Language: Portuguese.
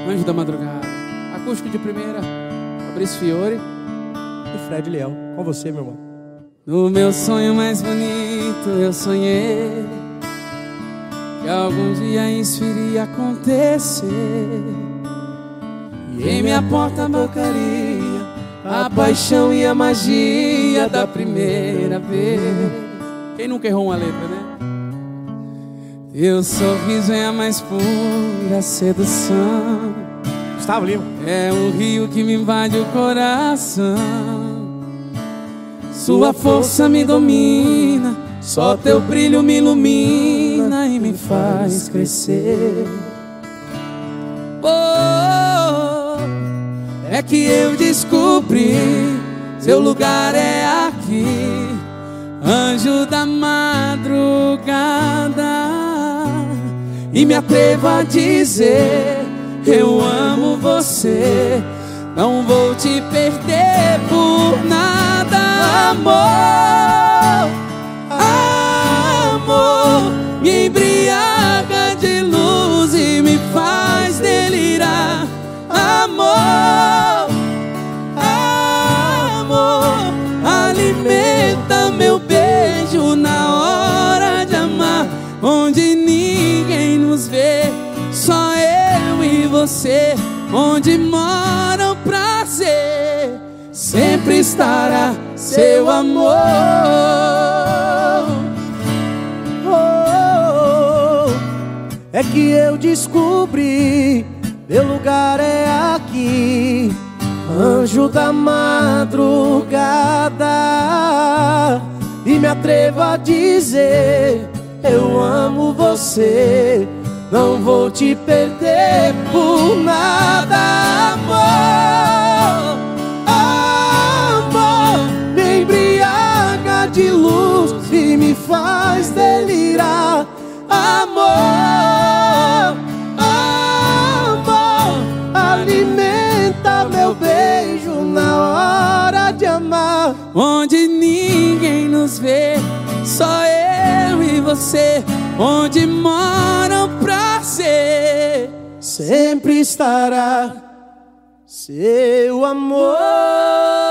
Anjo da Madrugada. Acústico de primeira, Fabrício Fiore e Fred Leão. Com você, meu irmão. No meu sonho mais bonito eu sonhei que algum dia isso iria acontecer. E em minha porta tocaria a paixão e a magia da primeira vez. Quem nunca errou uma letra, né? Teu sorriso é a mais pura sedução. Gustavo Lima. É um rio que me invade o coração. Sua força me domina, só teu brilho me ilumina e me faz crescer. Oh, é que eu descobri, seu lugar é aqui, anjo da madrugada. E me atrevo a dizer, eu amo você, não vou te perder por nada. Amor, amor, me embriaga de luz e me faz delirar. Amor, amor, alimenta meu beijo na hora de amar, onde ninguém nos vê, só eu e você, onde mora o prazer, sempre estará seu amor. Oh, é que eu descobri, meu lugar é aqui, anjo da madrugada. E me atrevo a dizer, eu amo você, não vou te perder por nada. Amor, amor, me embriaga de luz e me faz delirar. Amor, amor, alimenta meu beijo na hora de amar, onde ninguém nos vê, só eu e você, onde mora o prazer, sempre estará seu amor.